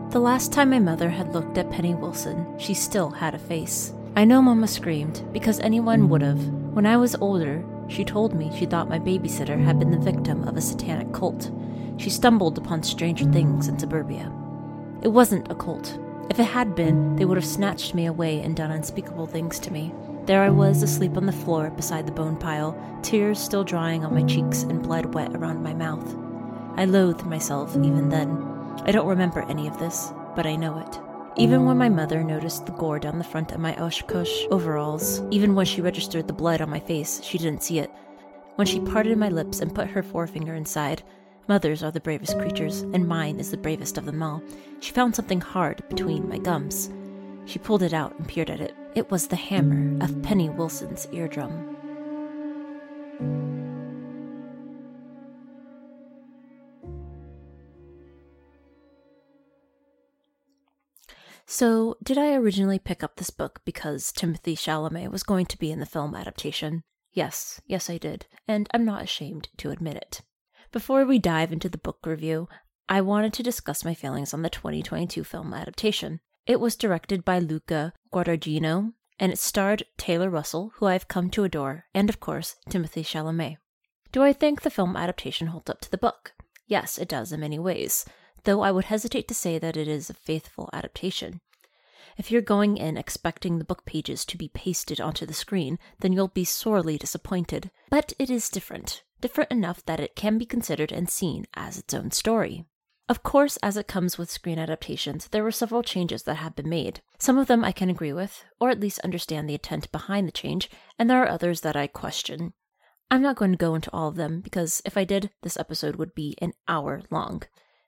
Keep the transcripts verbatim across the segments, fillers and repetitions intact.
The last time my mother had looked at Penny Wilson, she still had a face. I know Mama screamed, because anyone would have. When I was older, she told me she thought my babysitter had been the victim of a satanic cult. She stumbled upon stranger things in suburbia. It wasn't a cult. If it had been, they would have snatched me away and done unspeakable things to me. There I was, asleep on the floor beside the bone pile, tears still drying on my cheeks and blood wet around my mouth. I loathed myself even then. I don't remember any of this, but I know it. Even when my mother noticed the gore down the front of my Oshkosh overalls, even when she registered the blood on my face, she didn't see it. When she parted my lips and put her forefinger inside, mothers are the bravest creatures, and mine is the bravest of them all, she found something hard between my gums. She pulled it out and peered at it. It was the hammer of Penny Wilson's eardrum. So, did I originally pick up this book because Timothée Chalamet was going to be in the film adaptation? Yes, yes I did, and I'm not ashamed to admit it. Before we dive into the book review, I wanted to discuss my feelings on the twenty twenty-two film adaptation. It was directed by Luca Guadagnino, and it starred Taylor Russell, who I've come to adore, and of course, Timothée Chalamet. Do I think the film adaptation holds up to the book? Yes, it does in many ways, though I would hesitate to say that it is a faithful adaptation. If you're going in expecting the book pages to be pasted onto the screen, then you'll be sorely disappointed. But it is different. Different enough that it can be considered and seen as its own story. Of course, as it comes with screen adaptations, there were several changes that have been made. Some of them I can agree with, or at least understand the intent behind the change, and there are others that I question. I'm not going to go into all of them, because if I did, this episode would be an hour long.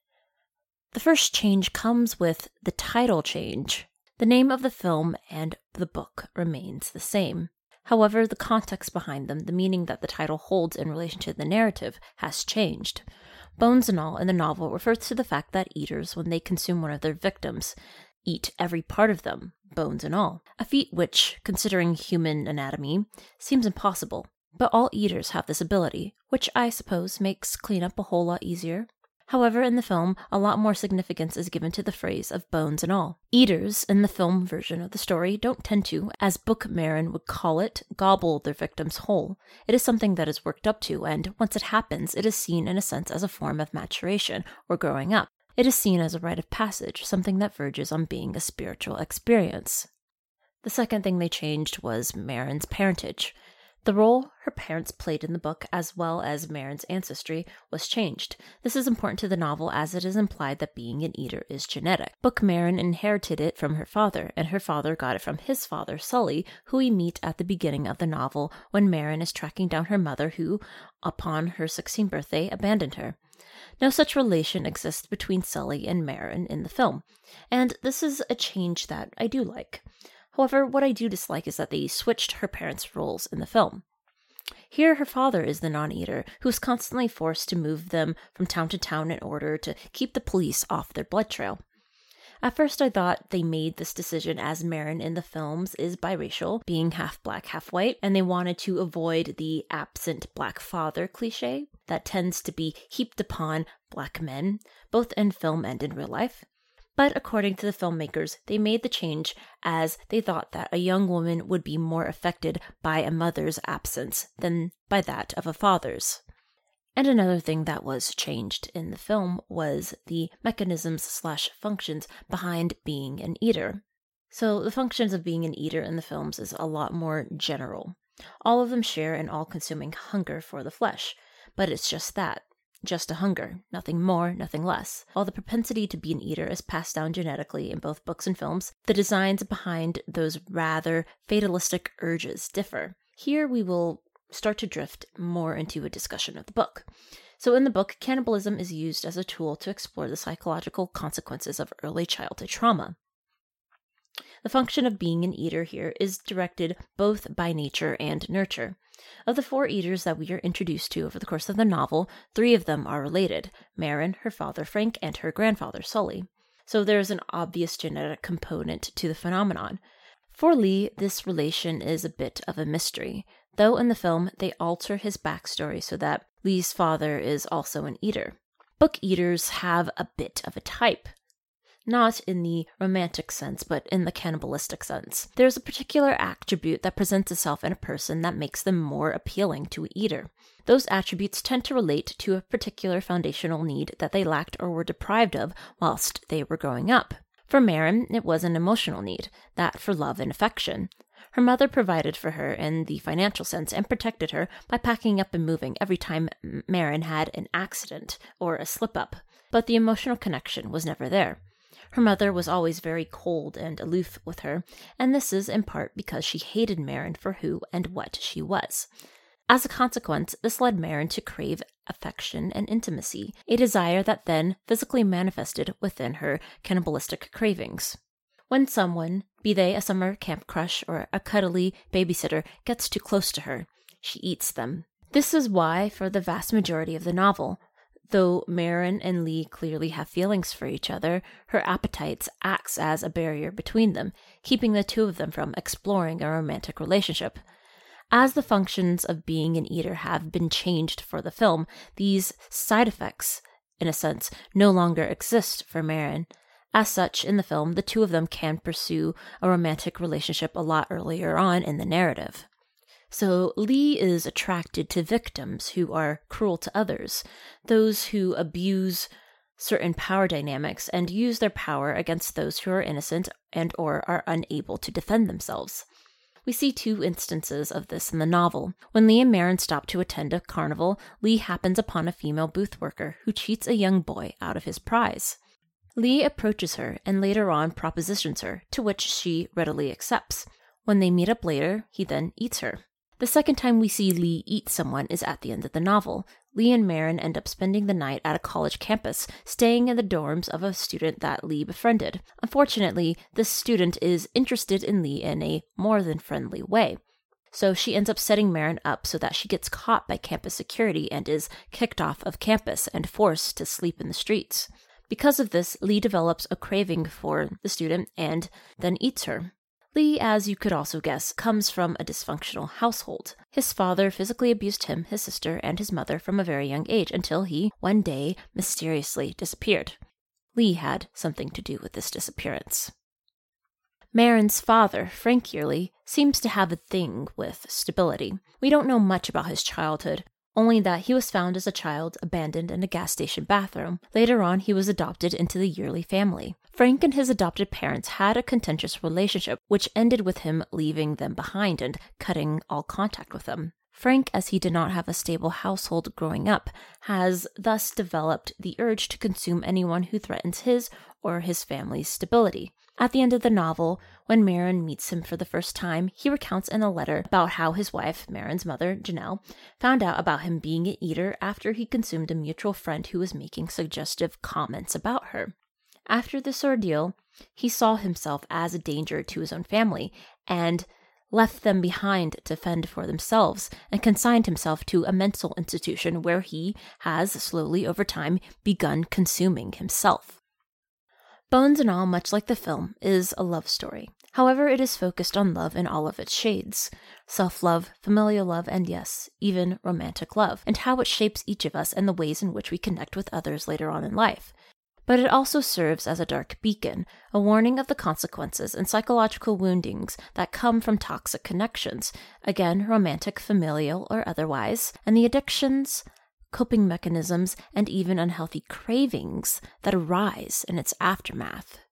The first change comes with the title change. The name of the film and the book remains the same. However, the context behind them, the meaning that the title holds in relation to the narrative, has changed. Bones and All in the novel refers to the fact that eaters, when they consume one of their victims, eat every part of them, bones and all. A feat which, considering human anatomy, seems impossible. But all eaters have this ability, which I suppose makes cleanup a whole lot easier. However, in the film, a lot more significance is given to the phrase of bones and all. Eaters, in the film version of the story, don't tend to, as Book Marin would call it, gobble their victims whole. It is something that is worked up to, and once it happens, it is seen in a sense as a form of maturation, or growing up. It is seen as a rite of passage, something that verges on being a spiritual experience. The second thing they changed was Marin's parentage. The role her parents played in the book, as well as Marin's ancestry, was changed. This is important to the novel as it is implied that being an eater is genetic. Book Marin inherited it from her father, and her father got it from his father, Sully, who we meet at the beginning of the novel when Marin is tracking down her mother who, upon her sixteenth birthday, abandoned her. No such relation exists between Sully and Marin in the film, and this is a change that I do like. However, what I do dislike is that they switched her parents' roles in the film. Here, her father is the non-eater, who is constantly forced to move them from town to town in order to keep the police off their blood trail. At first, I thought they made this decision as Marin in the films is biracial, being half black, half white, and they wanted to avoid the absent black father cliché that tends to be heaped upon black men, both in film and in real life. But according to the filmmakers, they made the change as they thought that a young woman would be more affected by a mother's absence than by that of a father's. And another thing that was changed in the film was the mechanisms slash functions behind being an eater. So the functions of being an eater in the films is a lot more general. All of them share an all-consuming hunger for the flesh, but it's just that. Just a hunger, nothing more, nothing less. While the propensity to be an eater is passed down genetically in both books and films, the designs behind those rather fatalistic urges differ. Here we will start to drift more into a discussion of the book. So in the book, cannibalism is used as a tool to explore the psychological consequences of early childhood trauma. The function of being an eater here is directed both by nature and nurture. Of the four eaters that we are introduced to over the course of the novel, three of them are related: Marin, her father Frank, and her grandfather Sully. So there's an obvious genetic component to the phenomenon. For Lee, this relation is a bit of a mystery, though in the film they alter his backstory so that Lee's father is also an eater. Book eaters have a bit of a type. not in the romantic sense, but in the cannibalistic sense. There's a particular attribute that presents itself in a person that makes them more appealing to an eater. Those attributes tend to relate to a particular foundational need that they lacked or were deprived of whilst they were growing up. For Maren, it was an emotional need, that for love and affection. Her mother provided for her in the financial sense and protected her by packing up and moving every time Maren had an accident or a slip-up, but the emotional connection was never there. Her mother was always very cold and aloof with her, and this is in part because she hated Maren for who and what she was. As a consequence, this led Maren to crave affection and intimacy, a desire that then physically manifested within her cannibalistic cravings. When someone, be they a summer camp crush or a cuddly babysitter, gets too close to her, she eats them. This is why, for the vast majority of the novel, though Maren and Lee clearly have feelings for each other, her appetites acts as a barrier between them, keeping the two of them from exploring a romantic relationship. As the functions of being an eater have been changed for the film, these side effects, in a sense, no longer exist for Maren. As such, in the film, the two of them can pursue a romantic relationship a lot earlier on in the narrative. So Lee is attracted to victims who are cruel to others, those who abuse certain power dynamics and use their power against those who are innocent and or are unable to defend themselves. We see two instances of this in the novel. When Lee and Maren stop to attend a carnival, Lee happens upon a female booth worker who cheats a young boy out of his prize. Lee approaches her and later on propositions her, to which she readily accepts. When they meet up later, he then eats her. The second time we see Lee eat someone is at the end of the novel. Lee and Maren end up spending the night at a college campus, staying in the dorms of a student that Lee befriended. Unfortunately, this student is interested in Lee in a more than friendly way. So she ends up setting Maren up so that she gets caught by campus security and is kicked off of campus and forced to sleep in the streets. Because of this, Lee develops a craving for the student and then eats her. Lee, as you could also guess, comes from a dysfunctional household. His father physically abused him, his sister, and his mother from a very young age until he, one day, mysteriously disappeared. Lee had something to do with this disappearance. Maren's father, Frank Yearly, seems to have a thing with stability. We don't know much about his childhood, only that he was found as a child abandoned in a gas station bathroom. Later on, he was adopted into the Yearly family. Frank and his adopted parents had a contentious relationship, which ended with him leaving them behind and cutting all contact with them. Frank, as he did not have a stable household growing up, has thus developed the urge to consume anyone who threatens his or his family's stability. At the end of the novel, when Maren meets him for the first time, he recounts in a letter about how his wife, Maren's mother, Janelle, found out about him being an eater after he consumed a mutual friend who was making suggestive comments about her. After this ordeal, he saw himself as a danger to his own family and left them behind to fend for themselves and consigned himself to a mental institution where he has, slowly over time, begun consuming himself. Bones and All, much like the film, is a love story. However, it is focused on love in all of its shades. Self-love, familial love, and yes, even romantic love, and how it shapes each of us and the ways in which we connect with others later on in life. But it also serves as a dark beacon, a warning of the consequences and psychological woundings that come from toxic connections, again, romantic, familial, or otherwise, and the addictions, coping mechanisms, and even unhealthy cravings that arise in its aftermath.